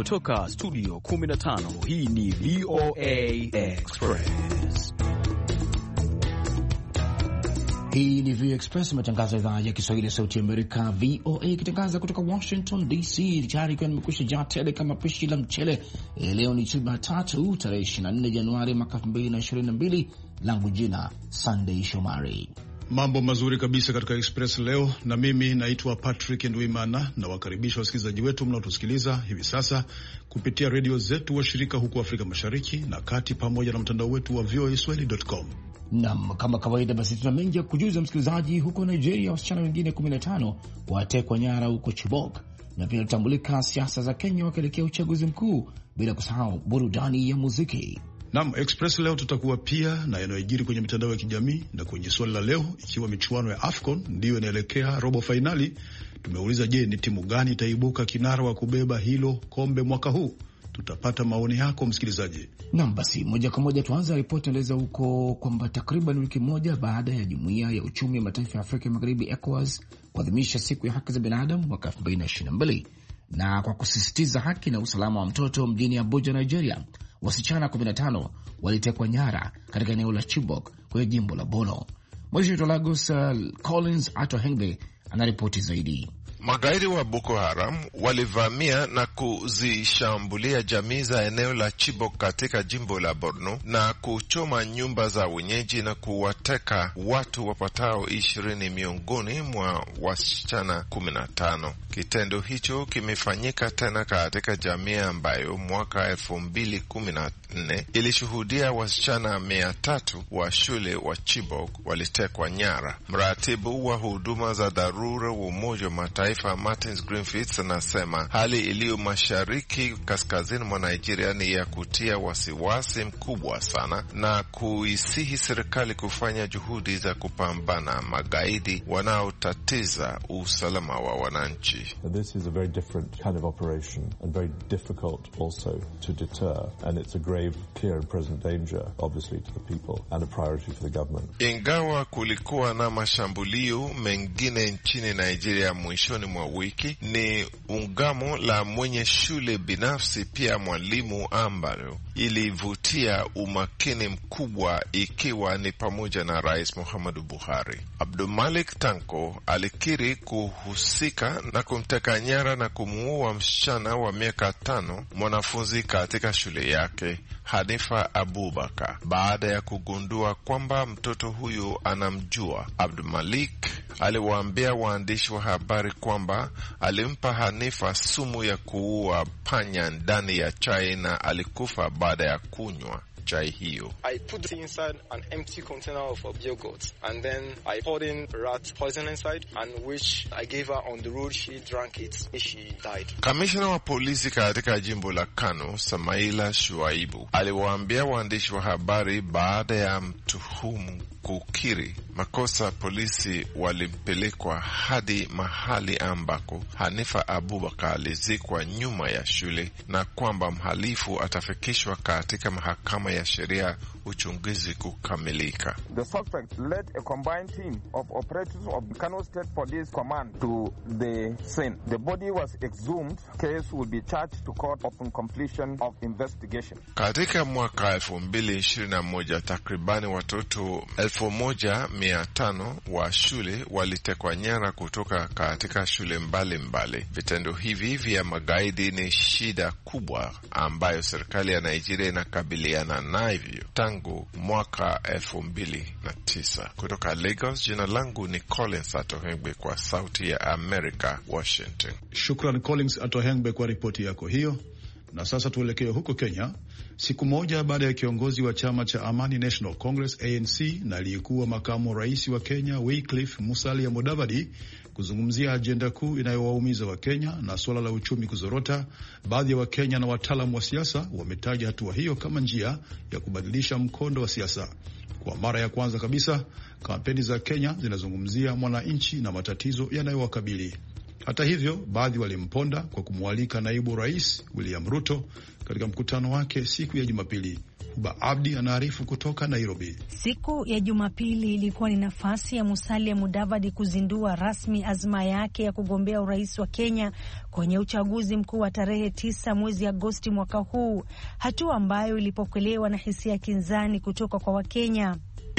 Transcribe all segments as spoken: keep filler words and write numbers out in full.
Kutoka studio kumi na tano, hii ni V O A Express. Hii ni V O A Express, matangazo ya idhaa ya Kiswahili ya Sauti ya Amerika, V O A, ikitangaza kutoka Washington D C. Tayari kwa nimekwisha jaa tele kama pishi la mchele. E, leo ni Jumatatu, tarehe ishirini na nne Januari mwaka elfu mbili na ishirini na mbili. Langu jina Sunday Shomari. Mambo mazuri kabisa katika Express leo, na mimi naitwa Patrick Ndwimana, na wakaribisha wasikilizaji wetu mnaotusikiliza hivi sasa kupitia redio zetu washirika huko Afrika Mashariki na Kati, pamoja na mtandao wetu wa v o a swahili dot com. Naam, kama kawaida basi tuna mengi ya kujuza msikilizaji. Huko Nigeria, wasichana wengine kumi na tano watekwa nyara huko Chibok, na pia tutambulika siasa za Kenya wakielekea uchaguzi mkuu, bila kusahau burudani ya muziki. Naam, Express leo tutakuwa pia na yanayojiri kwenye mitandao ya kijamii, na kwenye swali la leo, ikiwa michuano ya AFCON ndiyo inaelekea robo finali, tumeuliza, je, ni timu gani itaibuka kinara wa kubeba hilo kombe mwaka huu? Tutapata maoni yako msikilizaji. Naam, basi moja kwa moja tuanze ripoti inaeleza huko kwamba takriban wiki moja baada ya Jumuiya ya Uchumi wa Mataifa ya Afrika Magharibi ECOWAS kuadhimisha siku ya haki za binadamu mwaka elfu mbili na ishirini na mbili, na kwa kusisitiza haki na usalama wa mtoto mjini Abuja, Nigeria, wasichana kumi na tano walitekwa nyara katika eneo la Chibok kwenye jimbo la Borno. Mwandishi wa Lagos uh, Collins Atohengbe anaripoti zaidi. Magaidi wa Boko Haram walivamia na kuzishambulia jamii za eneo la Chibok katika jimbo la Borno na kuchoma nyumba za wenyeji na kuwateka watu wapatao ishirini miongoni mwa wasichana kumi na tano. Kitendo hicho kimefanyika tena katika jamii ambayo mwaka elfu mbili kumi na nne ilishuhudia wasichana mia tatu wa shule wa Chibok walitekwa nyara. Mratibu wa huduma za dharura wa Umoja wa Mataifa Martins Greenfield anasema hali iliyo mashariki kaskazini mwa Nigeria ni ya kutia wasiwasi mkubwa sana, na kuisihi serikali kufanya juhudi za kupambana magaidi wanaotatiza usalama wa wananchi. This is a very different kind of operation and very difficult also to deter, and it's a grave, clear and present danger obviously to the people and a priority for the government. Ingawa kulikuwa na mashambulio mengine nchini Nigeria mwishoni mwa wiki, ni ungamo la mwenye shule binafsi pia mwalimu ambalo ilivutia umakini mkubwa, ikiwa ni pamoja na Rais Muhammadu Buhari. Abdulmalik Tanko alikiri kuhusika na kumteka nyara na kumuua msichana wa miaka tano, mwanafunzi katika shule yake, Hanifa Abubakar, baada ya kugundua kwamba mtoto huyu anamjua. Abdulmalik aliwaambia waandishi wa habari kwamba alimpa Hanifa sumu ya kuua panya ndani ya chai na alikufa baada ya kunywa chai hiyo. I put it inside an empty container of yogurt, and then I poured in rat poison inside, and which I gave her on the road. She drank it and she died. Kamishna wa polisi katika jimbo la Kano, Samaila Shuaibu, aliwaambia waandishi wa habari baada ya mtuhumu kukiri makosa, polisi walimpelekwa hadi mahali ambako Hanifa Abubakar alizikwa nyuma ya shule, na kwamba mhalifu atafikishwa katika mahakama ya sheria uchunguzi kukamilika. The suspect led a combined team of operatives of the Kano State Police Command to the scene. The body was exhumed. Case will be charged to court upon completion of investigation. Katika mwaka elfu mbili ishirini na moja takribani watoto elfu moja mia tano wa shule walitekwa nyara kutoka katika shule mbalimbali mbali. Vitendo hivi vya magaidi ni shida kubwa ambayo serikali ya Nigeria inakabiliana navyo tangu mwaka elfu mbili na tisa. Kutoka Lagos, jina langu ni Collins Atohengbe kwa Sauti ya America, Washington. Shukran Collins Atohengbe kwa ripoti yako hiyo. Na sasa tuelekee huko Kenya. Siku moja baada ya kiongozi wa chama cha Amani National Congress A N C na aliyekuwa makamu rais wa Kenya Wycliffe Musalia Mudavadi kuzungumzia ajenda kuu inayowaumiza wa Kenya na suala la uchumi kuzorota, baadhi ya wa Kenya na wataalamu wa siasa wametaja hatua hiyo kama njia ya kubadilisha mkondo wa siasa. Kwa mara ya kwanza kabisa, kampeni za Kenya zinazungumzia mwananchi na matatizo yanayowakabili. Hata hivyo, baadhi walimponda kwa kumwalika naibu rais William Ruto katika mkutano wake siku ya Jumapili. Huba Abdi anaarifu kutoka Nairobi. Siku ya Jumapili ilikuwa ni nafasi ya Musalia Mudavadi kuzindua rasmi azma yake ya kugombea urais wa Kenya kwenye uchaguzi mkuu wa tarehe tisa mwezi Agosti mwaka huu, hatua ambayo ilipokelewa na hisia kinzani kutoka kwa Wakenya.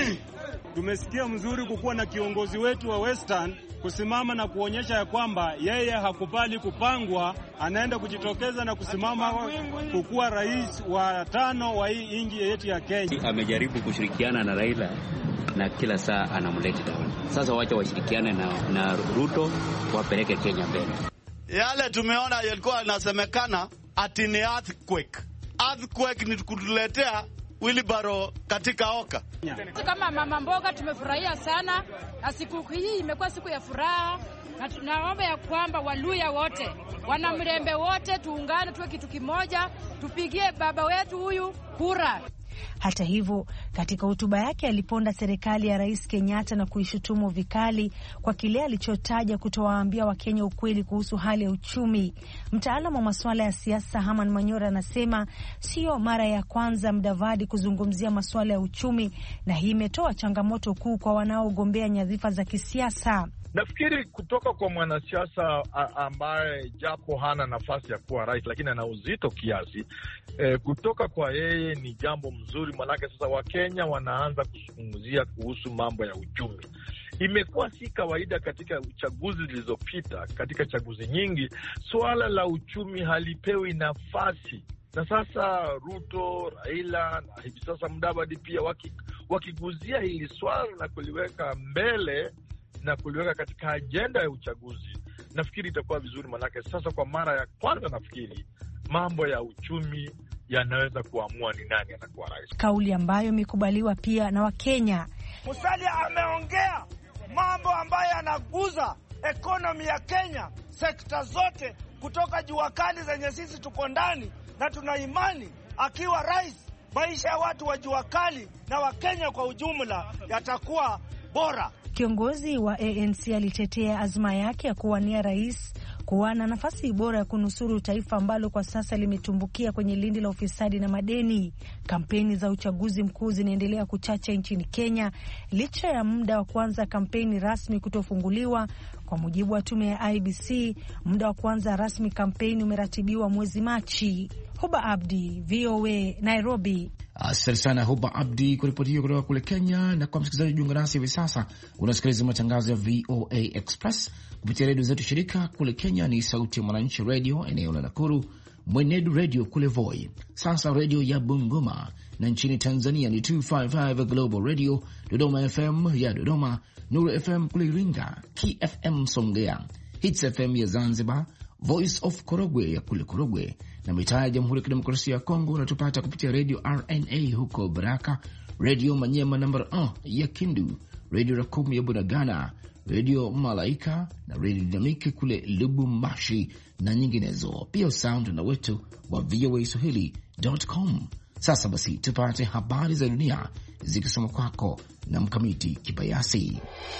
Tumesikia mzuri kukuwa na kiongozi wetu wa Western kusimama na kuonyesha ya kwamba yeye hakubali kupangwa, anaenda kujitokeza na kusimama kukuwa rais wa tano wa hii nchi yetu ya Kenya. Amejaribu kushirikiana na Raila na kila saa anamleta down. Sasa wacha washirikiane na, na Ruto wapeleke Kenya mbele. Yale tumeona yalikuwa yanasemekana ati ni earthquake. Earthquake ni kutuletea Wilibaro katika oka. Kama mama mboga tumefurahia sana, na siku hii imekuwa siku ya furaha, na tunaomba ya kwamba Waluya wote, Wanamrembe wote tuungane tuwe kitu kimoja, tupigie baba wetu huyu kura. Hata hivyo, katika hotuba yake aliponda serikali ya Rais Kenyatta na kuishutumu vikali kwa kile alichotaja kutowaambia Wakenya ukweli kuhusu hali ya uchumi. Mtaalamu wa masuala ya siasa Haman Manyora anasema sio mara ya kwanza Mudavadi kuzungumzia masuala ya uchumi, na hii imetoa changamoto kuu kwa wanaogombea nyadhifa za kisiasa. Nafikiri kutoka kwa mwanasiasa ambaye japo hana nafasi ya kuwa rais lakini ana uzito kiasi, e, kutoka kwa yeye ni jambo mzuri, manake sasa Wakenya wanaanza kuzungumzia kuhusu mambo ya uchumi. Imekuwa si kawaida katika uchaguzi zilizopita, katika chaguzi nyingi suala la uchumi halipewi nafasi. Na sasa Ruto, Raila na hivi sasa Mudavadi pia wakiguzia waki hili swala na kuliweka mbele na kuliweka katika ajenda ya uchaguzi, nafikiri itakuwa vizuri, manake sasa kwa mara ya kwanza nafikiri mambo ya uchumi yanaweza kuamua ni nani anakuwa rais. Kauli ambayo imekubaliwa pia na Wakenya. Musalia ameongea mambo ambayo yanaguza ekonomi ya Kenya, sekta zote kutoka jua kali zenye sisi tuko ndani, na tuna imani akiwa rais maisha ya watu wa jua kali na Wakenya kwa ujumla yatakuwa bora. Kiongozi wa A N C alitetea azma yake ya kuwania rais kuwa na nafasi bora ya kunusuru taifa ambalo kwa sasa limetumbukia kwenye lindi la ufisadi na madeni. Kampeni za uchaguzi mkuu zinaendelea kuchacha nchini Kenya licha ya muda wa kuanza kampeni rasmi kutofunguliwa. Kwa mujibu wa tume ya I B C, muda wa kuanza rasmi kampeni umeratibiwa mwezi Machi. Huba Abdi, V O A, Nairobi. Asante sana Huba Abdi kwa ripoti hiyo kutoka kule Kenya. Na kwa msikilizaji jiunga nasi hivi sasa, unasikiliza matangazo ya V O A Express kupitia redio zetu shirika. Kule Kenya ni Sauti ya Mwananchi Radio eneo la Nakuru, Mwenedu Radio kule Voi, Sasa Radio ya Bungoma, na nchini Tanzania ni two fifty-five Global Radio, Dodoma F M ya Dodoma, Nuru F M kule Iringa, K F M Songea, Hits F M ya Zanzibar, Voice of Korogwe ya kule Korogwe, na mitaa ya Jamhuri ya Kidemokrasia ya Kongo unatupata kupitia Radio R N A huko Baraka, Radio Manyema number one ya Kindu, Radio Rakum ya Bunagana, Radio Malaika na Radio Dinamiki kule Lubumbashi na nyinginezo. Pia sound na wetu wa V O A Swahili dot com. Sasa basi tupate habari za dunia zikisoma kwako na Mkamiti Kibayasi.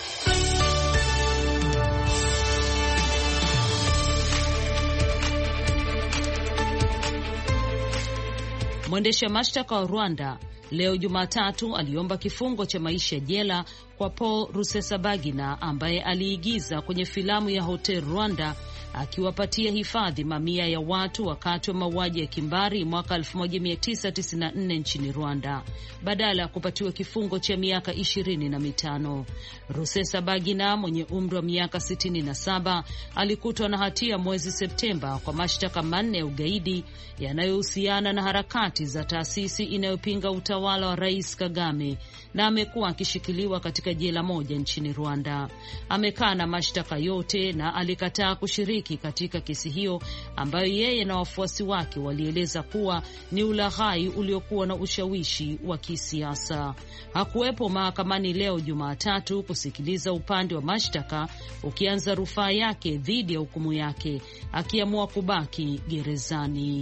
Mwendesha mashtaka wa Rwanda leo Jumatatu aliomba kifungo cha maisha jela kwa Paul Rusesabagina ambaye aliigiza kwenye filamu ya Hotel Rwanda akiwapatia hifadhi mamia ya watu wakati wa mauaji ya kimbari mwaka elfu moja mia tisa tisini na nne nchini Rwanda, badala ya kupatiwa kifungo cha miaka ishirini na mitano. Rusesabagina mwenye umri wa miaka sitini na saba alikutwa na hatia mwezi Septemba kwa mashtaka manne ya ugaidi yanayohusiana na harakati za taasisi inayopinga utawala wa Rais Kagame, na amekuwa akishikiliwa katika jela moja nchini Rwanda. Amekaa na mashtaka yote na alikataa kushiriki katika kesi hiyo ambayo yeye na wafuasi wake walieleza kuwa ni ulaghai uliokuwa na ushawishi wa kisiasa. Hakuwepo mahakamani leo Jumatatu kusikiliza upande wa mashtaka ukianza rufaa yake dhidi ya hukumu yake, akiamua kubaki gerezani.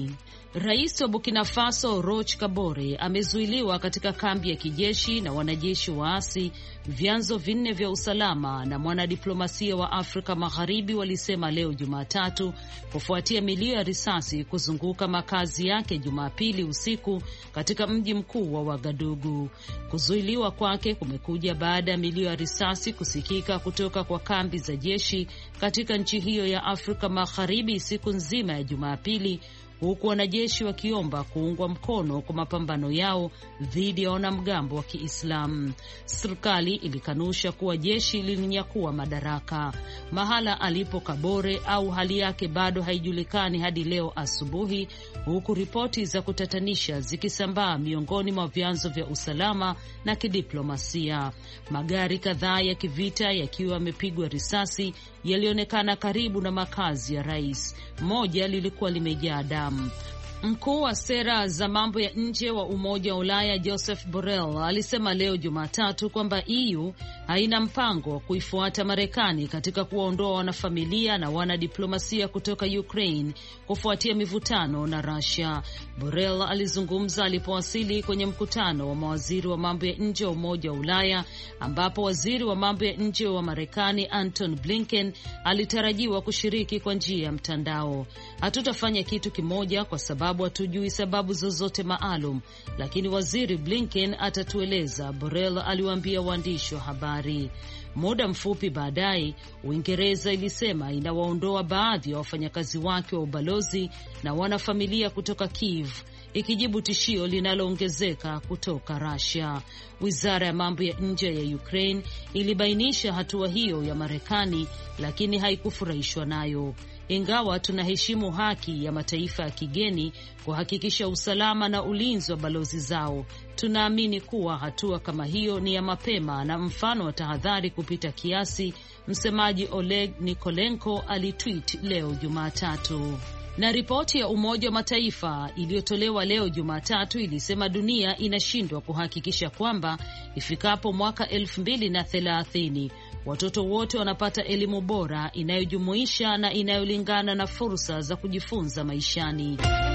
Rais wa Burkina Faso Roch Kabore amezuiliwa katika kambi ya kijeshi na wanajeshi waasi, vyanzo vinne vya usalama na mwanadiplomasia wa Afrika Magharibi walisema leo Jumatatu, kufuatia milio ya risasi kuzunguka makazi yake Jumapili usiku katika mji mkuu wa Wagadugu. Kuzuiliwa kwake kumekuja baada ya milio ya risasi kusikika kutoka kwa kambi za jeshi katika nchi hiyo ya Afrika Magharibi siku nzima ya Jumapili, huku wanajeshi wakiomba kuungwa mkono kwa mapambano yao dhidi ya wanamgambo wa Kiislamu. Serikali ilikanusha kuwa jeshi lilinyakua madaraka. Mahala alipo Kabore au hali yake bado haijulikani hadi leo asubuhi, huku ripoti za kutatanisha zikisambaa miongoni mwa vyanzo vya usalama na kidiplomasia. Magari kadhaa ya kivita yakiwa yamepigwa risasi yalionekana karibu na makazi ya rais. Moja lilikuwa limejaa damu. Mkuu wa sera za mambo ya nje wa Umoja wa Ulaya Joseph Borrell alisema leo Jumatatu kwamba E U haina mpango wa kuifuata Marekani katika kuwaondoa wanafamilia na wanadiplomasia kutoka Ukraine kufuatia mivutano na Russia. Borrell alizungumza alipowasili kwenye mkutano wa mawaziri wa mambo ya nje wa Umoja wa Ulaya, ambapo waziri wa mambo ya nje wa Marekani Anton Blinken alitarajiwa kushiriki kwa njia ya mtandao. Hatutafanya kitu kimoja kwa sababu hatujui sababu zozote maalum, lakini waziri Blinken atatueleza, Borrell aliwaambia waandishi wa habari. Muda mfupi baadaye, Uingereza ilisema inawaondoa baadhi ya wafanyakazi wake wa ubalozi na wanafamilia kutoka Kiev, ikijibu tishio linaloongezeka kutoka Russia. Wizara ya mambo ya nje ya Ukraine ilibainisha hatua hiyo ya Marekani, lakini haikufurahishwa nayo. Ingawa tunaheshimu haki ya mataifa ya kigeni kuhakikisha usalama na ulinzi wa balozi zao, tunaamini kuwa hatua kama hiyo ni ya mapema na mfano wa tahadhari kupita kiasi, msemaji Oleg Nikolenko alitweet leo Jumatatu. Na ripoti ya Umoja wa Mataifa iliyotolewa leo Jumatatu ilisema dunia inashindwa kuhakikisha kwamba ifikapo mwaka elfu mbili na thelathini watoto wote wanapata elimu bora inayojumuisha na inayolingana na fursa za kujifunza maishani.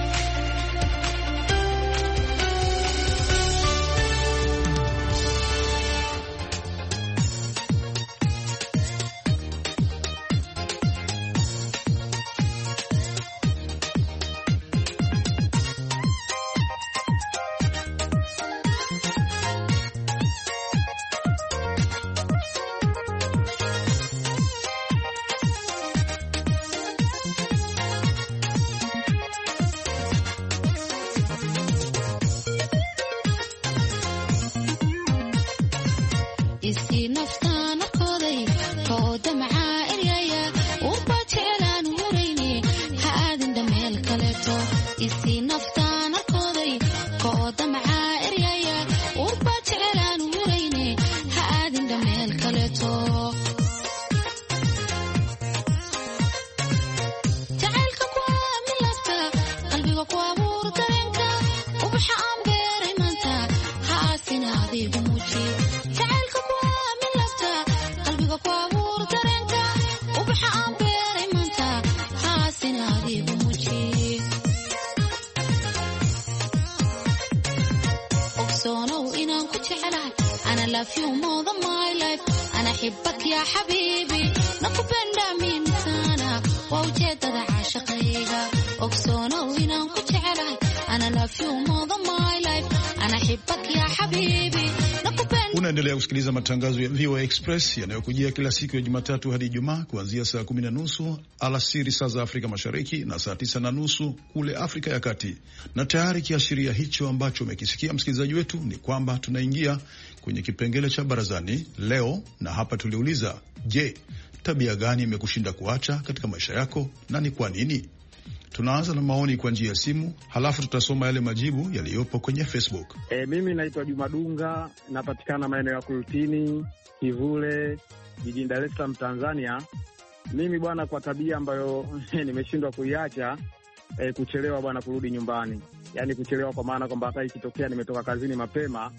Unaendelea kusikiliza matangazo ya V O A Express yanayokujia kila siku ya Jumatatu hadi Ijumaa kuanzia saa kumi na nusu alasiri saa za Afrika Mashariki na saa tisa na nusu kule Afrika ya Kati. Na tayari kiashiria hicho ambacho umekisikia msikilizaji wetu ni kwamba tunaingia kwenye kipengele cha barazani leo, na hapa tuliuliza, je, tabia gani imekushinda kuacha katika maisha yako na ni kwa nini? Tunaanza na maoni kwa njia ya simu, halafu tutasoma yale majibu yaliyopo kwenye Facebook. E, mimi naitwa Juma Dunga, napatikana maeneo ya Kurutini, Kivule, jijini Dar es Salaam, Tanzania. Mimi bwana, kwa tabia ambayo nimeshindwa kuiacha, e, kuchelewa bwana kurudi nyumbani. Yaani kuchelewa kwa maana kwamba hata ikitokea nimetoka kazini mapema,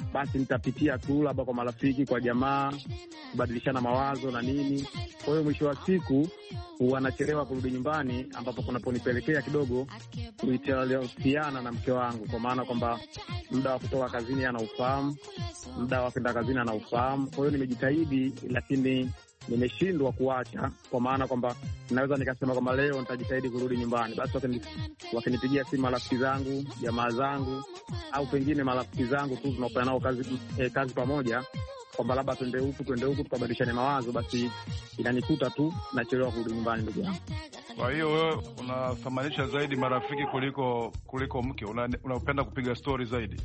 basi nitapitia tu labda kwa marafiki, kwa jamaa, kubadilishana mawazo na nini. Kwa hiyo mwisho wa siku huwa nachelewa kurudi nyumbani, ambapo kunaponipelekea kidogo kuitaliana na mke wangu, kwa maana kwamba muda wa kutoka kazini anaufahamu, muda wa kwenda kazini anaufahamu. Kwa hiyo nimejitahidi, lakini nimeshindwa kuacha, kwa maana kwamba naweza nikasema kwamba leo nitajitahidi kurudi nyumbani. Basi wakinipigia simu marafiki zangu, jamaa zangu, au pengine marafiki zangu tu tunafanya nao kazi, eh, kazi pamoja, kwamba labda twende huku twende huku tukabadilishane mawazo, basi inanikuta tu nachelewa kurudi nyumbani, ndugu yangu. Kwa hiyo wewe unathamanisha zaidi marafiki kuliko kuliko mke? Unapenda una kupiga story zaidi?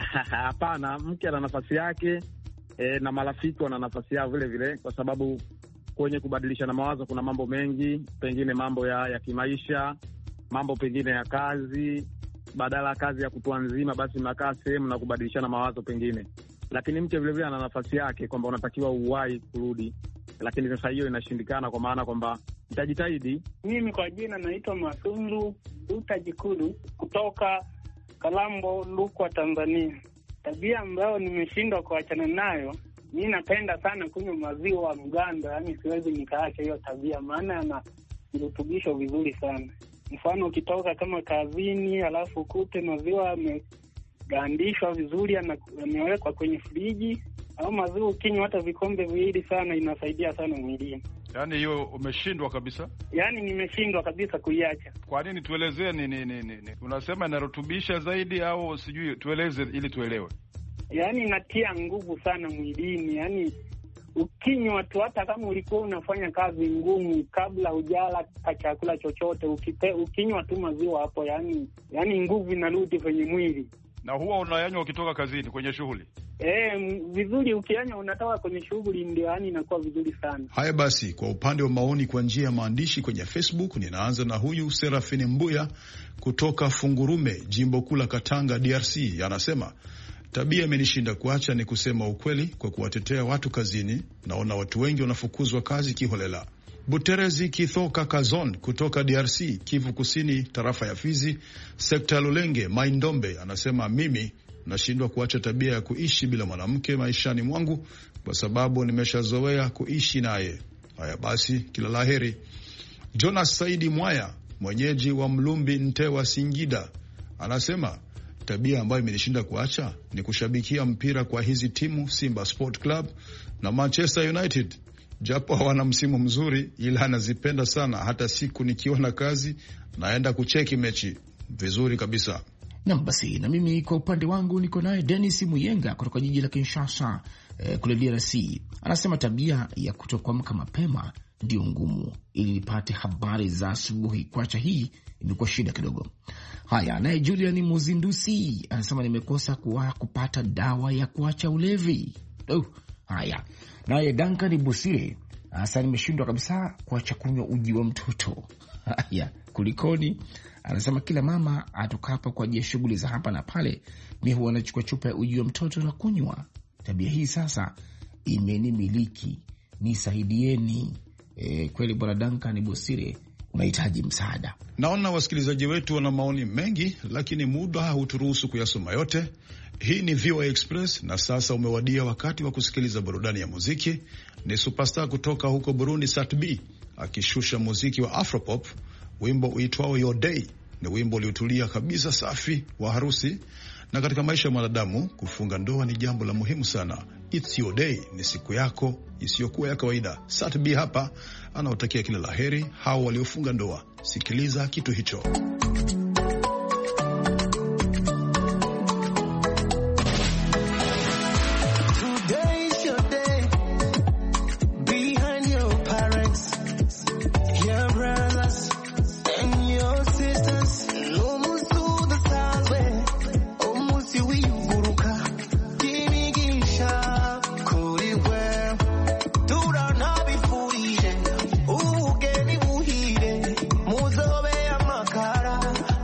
Hapana, mke ana nafasi yake, e, na marafiki wana nafasi yao vile vile, kwa sababu kwenye kubadilishana mawazo kuna mambo mengi, pengine mambo ya, ya kimaisha, mambo pengine ya kazi. Badala ya kazi ya kutwa nzima, basi mnakaa sehemu na kubadilishana mawazo pengine. Lakini mke vile vile ana nafasi yake, kwamba unatakiwa uwahi kurudi, lakini sasa hiyo inashindikana, kwa maana kwamba nitajitahidi. Mimi kwa jina naitwa Masunzu Utajikulu kutoka Kalambo, Rukwa, Tanzania. Tabia ambayo nimeshindwa kuachana nayo, mimi napenda sana kunywa maziwa mgando, yani siwezi nikaacha hiyo tabia, maana yana virutubisho vizuri sana. Mfano ukitoka kama kazini, alafu ukute maziwa yamegandishwa vizuri, yamewekwa kwenye friji, au maziwa ukinywa hata vikombe viwili sana, inasaidia sana mwilini. Yaani hiyo umeshindwa kabisa? Yaani nimeshindwa kabisa kuiacha. Kwa nini? Tuelezee ni ni ni. Unasema inarutubisha zaidi au sijui, tueleze ili tuelewe. Yaani inatia nguvu sana mwilini. Yaani ukinywa tu, hata kama ulikuwa unafanya kazi ngumu, kabla hujala chakula chochote, ukite, ukinywa tu maziwa hapo, yaani yaani nguvu inarudi kwenye mwili. Na huwa unayanywa ukitoka kazini kwenye shughuli? Eh, vizuri, ukianywa unatoka kwenye shughuli, ndio yani inakuwa vizuri sana. Haya basi, kwa upande wa maoni kwa njia ya maandishi kwenye Facebook, ninaanza na huyu Serafini Mbuya kutoka Fungurume, jimbo kuu la Katanga, D R C. Anasema, tabia imenishinda kuacha ni kusema ukweli kwa kuwatetea watu kazini. Naona watu wengi wanafukuzwa kazi kiholela. Buterezi Kithoka Kazon kutoka D R C, Kivu Kusini, tarafa ya Fizi, sekta ya Lulenge, Maindombe, anasema, mimi nashindwa kuacha tabia ya kuishi bila mwanamke maishani mwangu kwa sababu nimeshazoea kuishi naye. Haya basi, kila laheri. Jonas Saidi Mwaya, mwenyeji wa Mlumbi Ntewa, Singida, anasema, tabia ambayo imenishinda kuacha ni kushabikia mpira kwa hizi timu Simba Sport Club na Manchester United. Japo hawana msimu mzuri, ila anazipenda sana. Hata siku nikiona kazi naenda kucheki mechi. Vizuri kabisa. Na basi, na mimi kwa upande wangu niko naye Dennis Muyenga kutoka jiji la Kinshasa, eh, kule D R C. Anasema tabia ya kutokuamka mapema ndio ngumu, ili nipate habari za asubuhi. Kuacha hii imekuwa shida kidogo. Haya, naye Julian Muzindusi anasema, nimekosa kuwa kupata dawa ya kuacha ulevi. Oh, haya. Naye Duncan Busire anasema, nimeshindwa kabisa kuacha kunywa uji wa mtoto. Haya, kulikoni? Anasema, kila mama atokapo kwa ajili ya shughuli za hapa na pale, mimi huwa nachukua chupa ya uji wa mtoto na kunywa. Tabia hii sasa imenimiliki, nisaidieni. E, kweli bwana Duncan Busire, unahitaji msaada. Naona wasikilizaji wetu wana maoni mengi, lakini muda hauturuhusu kuyasoma yote. Hii ni V O A Express, na sasa umewadia wakati wa kusikiliza burudani ya muziki. Ni superstar kutoka huko Burundi, Sat B, akishusha muziki wa Afropop. Wimbo uitwao Your Day ni wimbo uliotulia kabisa, safi, wa harusi. Na katika maisha ya mwanadamu, kufunga ndoa ni jambo la muhimu sana. It's your day, ni siku yako isiyokuwa ya kawaida. Sat B hapa anaotakia kila laheri hao waliofunga ndoa. Sikiliza kitu hicho. Muzobe ya makara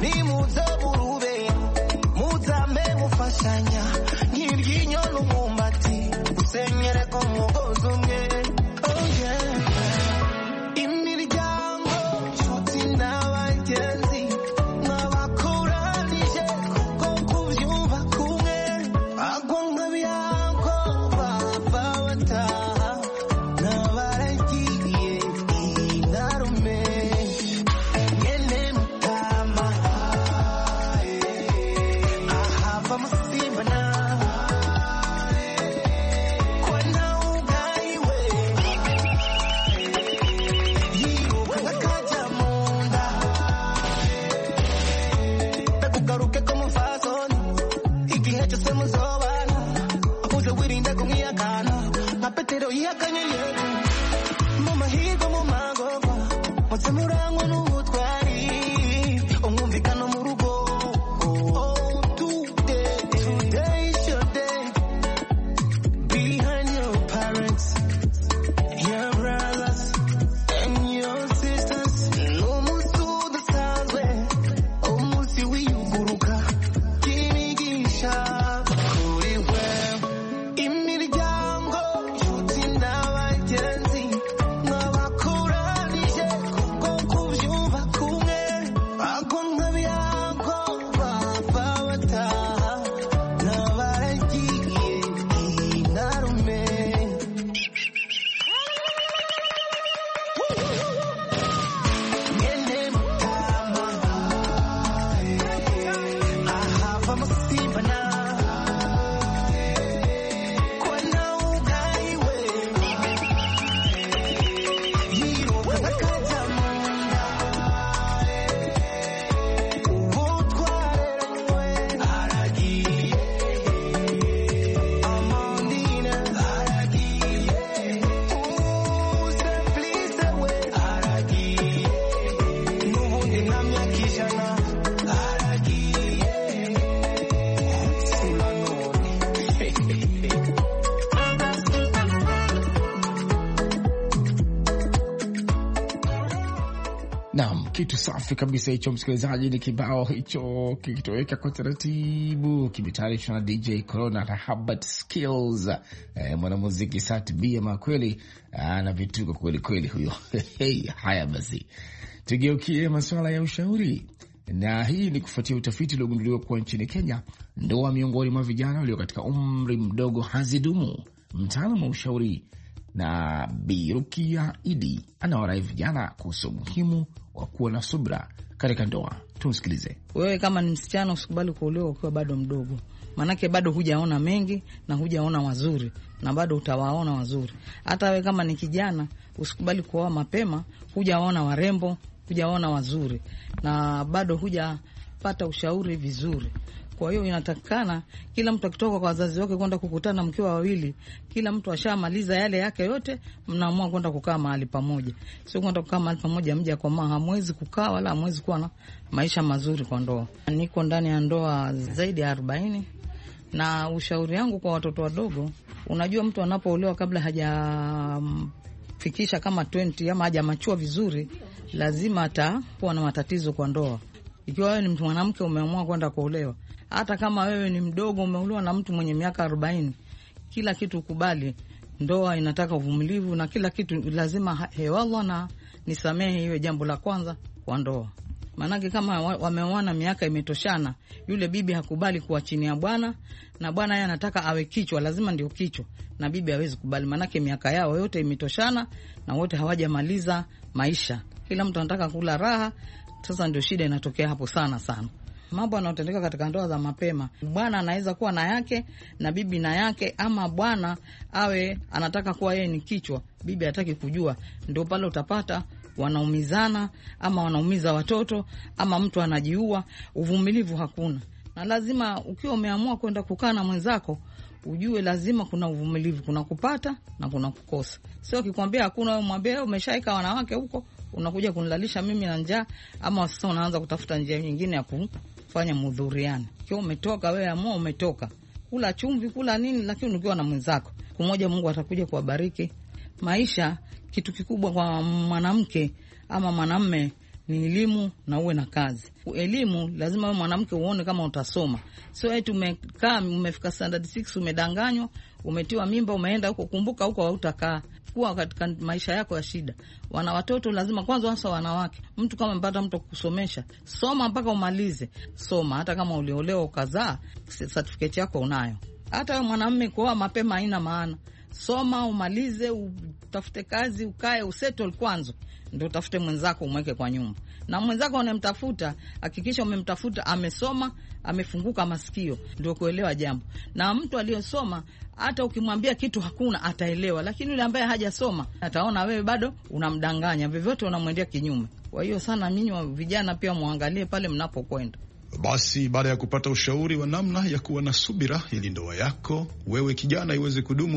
umutemurangwa n'ubutwari umwumvikano mu rugo. Oh, today, today is your day. Behind your parents, your brothers and your sisters, no musu dasanzwe umusi wiyuguruka kimigisha kuri wewe. Imiryango inshuti n'abagenzi mwabakoranije kubwo kubyumva kumwe, ako nk'abirango bava bataha n'abaragiye inarume. Ngene mutama ahava musiba na kwana ugaiwe yiruka kakaja munda ubutwareranywe aragiye Amandine aragiye uze please we aragiye n'ubundi namyakijana aragiye sulanone. Naam, kitu safi kabisa hicho msikilizaji, ni kibao hicho kikitoweka kwa taratibu, kimetayarishwa na D J Corona na Habat Skills, eh, mwanamuziki Sat B ama kweli ana vituko kweli kweli huyo. Hey, haya basi tugeukie masuala ya ushauri, na hii ni kufuatia utafiti uliogunduliwa kuwa nchini Kenya ndoa miongoni mwa vijana walio katika umri mdogo hazidumu. Mtaalamu wa ushauri na Birukia Idi anawarai vijana kuhusu umuhimu wa kuwa na subra katika ndoa. Tumsikilize. Wewe kama ni msichana usikubali kuolewa ukiwa bado mdogo. Manake bado hujaona mengi na hujaona wazuri na bado utawaona wazuri. Hata wewe kama ni kijana usikubali kuoa mapema, hujaona warembo, hujaona wazuri na bado hujapata ushauri vizuri. Kwa hiyo inatakikana kila mtu akitoka kwa wazazi wake kwenda kukutana mkiwa wawili, kila mtu ashamaliza yale yake yote, mnaamua kwenda kukaa mahali pamoja. Sio kwenda kukaa mahali pamoja mja kwa maana hamwezi kukaa wala hamwezi kuwa na maisha mazuri kwa ndoa. Niko ndani ya ndoa zaidi ya arobaini na ushauri wangu kwa watoto wadogo, unajua mtu anapoolewa kabla hajafikisha kama ishirini ama hajamachua vizuri, lazima atakuwa na matatizo kwa ndoa. Ikiwa wewe ni mtu mwanamke umeamua kwenda kuolewa, hata kama wewe ni mdogo umeolewa na mtu mwenye miaka arobaini, kila kitu ukubali. Ndoa inataka uvumilivu na kila kitu lazima hewallah na nisamehe iwe jambo la kwanza kwa ndoa. Manake kama wameoana miaka imetoshana, yule bibi hakubali kuwa chini ya bwana na bwana yeye anataka awe kichwa, lazima ndio kichwa na bibi hawezi kubali, manake miaka yao yote imetoshana na wote hawajamaliza maisha. Kila mtu anataka kula raha. Sasa ndio shida inatokea hapo sana sana. Mambo yanayotendeka katika ndoa za mapema, bwana anaweza kuwa na yake na bibi na yake, ama bwana awe anataka kuwa yeye ni kichwa, bibi hataki kujua. Ndio pale utapata wanaumizana ama wanaumiza watoto ama mtu anajiua. Uvumilivu hakuna. Na lazima ukiwa umeamua kwenda kukaa na mwenzako, ujue lazima kuna uvumilivu, kuna kupata na kuna kukosa. Sio kikwambia hakuna wewe mwambie umeshaika wanawake huko, unakuja kunilalisha mimi na njaa, ama sasa unaanza kutafuta njia nyingine ya kufanya mudhuriani. Kio umetoka wewe, amua umetoka. Kula chumvi, kula nini, lakini ukiwa na mwenzako. Kumoja Mungu atakuja kuwabariki. Maisha kitu kikubwa kwa mwanamke ama mwanamume ni elimu na uwe na kazi. Elimu lazima wewe mwanamke uone kama utasoma. Sio eti umekaa umefika standard six umedanganywa, umetiwa mimba umeenda huko, kumbuka huko hautakaa. Kuwa katika maisha yako ya shida. Wana watoto lazima kwanza, hasa wanawake. Mtu kama mpata mtu kusomesha, soma mpaka umalize. Soma hata kama uliolewa ukazaa, certificate yako unayo. Hata wewe mwanamume kuoa mapema haina maana. Soma umalize, utafute kazi, ukae usettle kwanza, ndio utafute mwenzako umweke kwa nyumba. Na mwenzako unemtafuta, hakikisha umemtafuta amesoma, amefunguka masikio, ndio kuelewa jambo. Na mtu aliyosoma hata ukimwambia kitu hakuna ataelewa, lakini yule ambaye hajasoma ataona wewe bado unamdanganya, vyovyote unamwendea kinyume. Kwa hiyo sana ninyi vijana pia muangalie pale mnapokwenda. Basi baada ya kupata ushauri wa namna ya kuwa na subira ili ndoa yako wewe kijana iweze kudumu,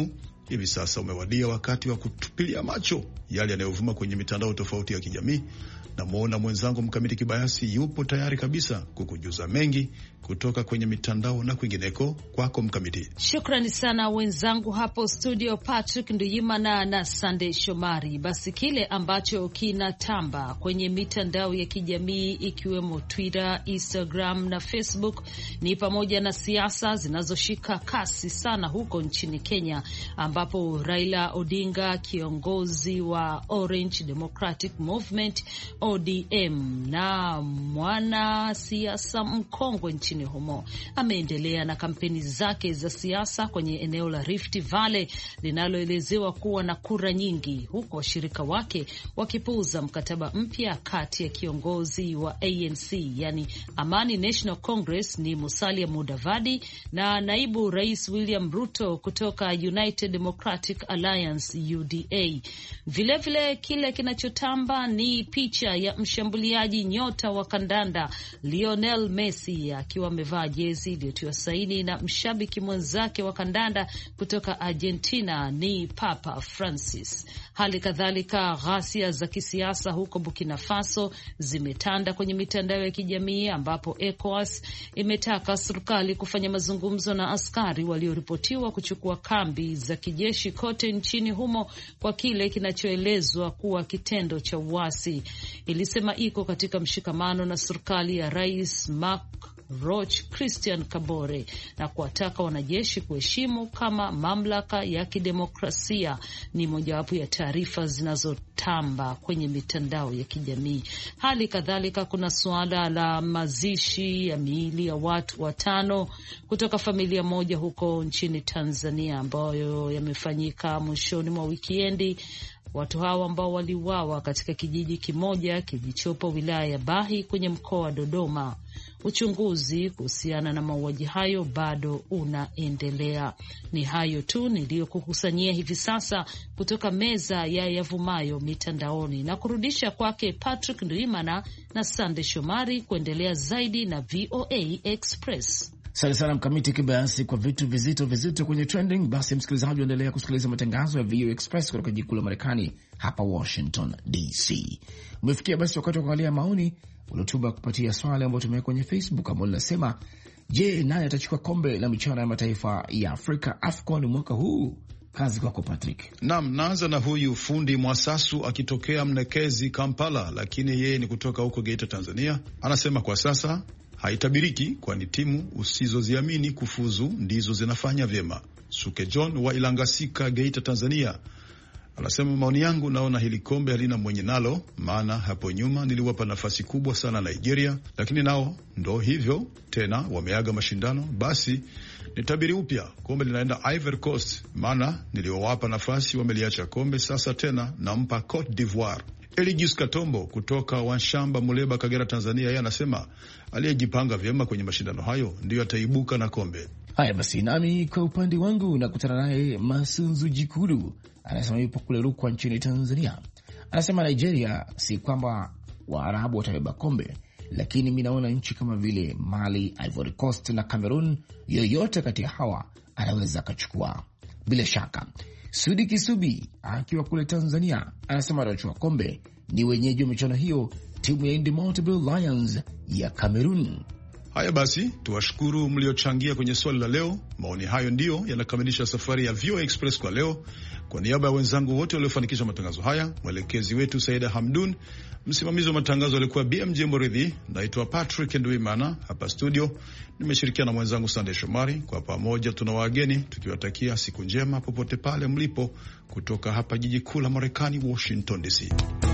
Hivi sasa umewadia wakati wa kutupilia macho yale yanayovuma kwenye mitandao tofauti ya kijamii. Namuona mwenzangu Mkamiti Kibayasi yupo tayari kabisa kukujuza mengi kutoka kwenye mitandao na kwingineko. Kwako Mkamiti. Shukrani sana wenzangu hapo studio, Patrick Nduyimana na Sunday Shomari. Basi kile ambacho kinatamba kwenye mitandao ya kijamii ikiwemo Twitter, Instagram na Facebook ni pamoja na siasa zinazoshika kasi sana huko nchini Kenya, ambapo Raila Odinga, kiongozi wa Orange Democratic Movement O D M na mwana siasa mkongwe nchini humo, ameendelea na kampeni zake za siasa kwenye eneo la Rift Valley linaloelezewa kuwa na kura nyingi, huko washirika wake wakipuuza mkataba mpya kati ya kiongozi wa A N C yani Amani National Congress ni Musalia Mudavadi na naibu rais William Ruto kutoka United Democratic Alliance U D A. Vile vile kile kinachotamba ni picha ya mshambuliaji nyota wa kandanda Lionel Messi akiwa amevaa jezi iliyotiwa saini na mshabiki mwenzake wa kandanda kutoka Argentina ni Papa Francis. Hali kadhalika ghasia za kisiasa huko Burkina Faso zimetanda kwenye mitandao ya kijamii, ambapo ECOWAS imetaka serikali kufanya mazungumzo na askari walioripotiwa kuchukua kambi za kijeshi kote nchini humo kwa kile kinachoelezwa kuwa kitendo cha uasi. Ilisema iko katika mshikamano na serikali ya Rais Mark Roch Christian Kabore na kuwataka wanajeshi kuheshimu kama mamlaka ya kidemokrasia. Ni mojawapo ya taarifa zinazotamba kwenye mitandao ya kijamii. Hali kadhalika kuna suala la mazishi ya miili ya watu watano kutoka familia moja huko nchini Tanzania ambayo yamefanyika mwishoni mwa wikiendi. Watu hawa ambao waliuawa katika kijiji kimoja kilichopo wilaya ya Bahi kwenye mkoa wa Dodoma. Uchunguzi kuhusiana na mauaji hayo bado unaendelea. Ni hayo tu niliyokukusanyia hivi sasa kutoka meza ya yavumayo mitandaoni, na kurudisha kwake Patrick Ndwimana na Sande Shomari kuendelea zaidi na V O A Express. Asante sana Mkamiti Kibayasi kwa vitu vizito vizito kwenye trending. Basi msikilizaji, endelea kusikiliza matangazo ya V O A Express kutoka jiji kuu la Marekani hapa Washington D C. Umefikia basi wakati wa kuangalia maoni uliotuba kupatia swali ambayo tumeweka kwenye Facebook ambao linasema, je, nani atachukua kombe la michuano ya mataifa ya Afrika AFCON mwaka huu? Kazi kwako Patrick. Naam, naanza na huyu fundi Mwasasu akitokea Mnekezi Kampala, lakini yeye ni kutoka huko Geita Tanzania. Anasema kwa sasa haitabiriki, kwani timu usizoziamini kufuzu ndizo zinafanya vyema. Suke John wa Ilangasika Geita Tanzania anasema, maoni yangu, naona hili kombe halina mwenye nalo, maana hapo nyuma niliwapa nafasi kubwa sana Nigeria, lakini nao ndo hivyo tena wameaga mashindano. Basi nitabiri upya, kombe linaenda Ivory Coast, maana niliowapa nafasi wameliacha kombe. Sasa tena nampa Cote d'Ivoire. Eligius Katombo kutoka Wanshamba Muleba Kagera Tanzania, yeye anasema aliyejipanga vyema kwenye mashindano hayo ndiyo ataibuka na kombe. Haya basi, nami kwa upande wangu nakutana naye Masunzu Jikuru, anasema yupo kule Rukwa nchini Tanzania. Anasema Nigeria si kwamba Waarabu watabeba kombe, lakini mimi naona nchi kama vile Mali, Ivory Coast na Cameroon, yoyote kati ya hawa anaweza akachukua bila shaka. Sudi Kisubi akiwa kule Tanzania anasema atachukua kombe ni wenyeji wa michuano hiyo, timu ya Indomitable Lions ya Cameroon. Haya basi, tuwashukuru mliochangia kwenye swali la leo. Maoni hayo ndiyo yanakamilisha safari ya V O A Express kwa leo. Kwa niaba ya wenzangu wote waliofanikisha matangazo haya, mwelekezi wetu Saida Hamdun, msimamizi wa matangazo alikuwa B M J Moridhi, naitwa Patrick Ndwimana. Hapa studio nimeshirikiana na mwenzangu Sande Shomari. Kwa pamoja tuna wageni tukiwatakia siku njema popote pale mlipo, kutoka hapa jiji kuu la Marekani Washington D C.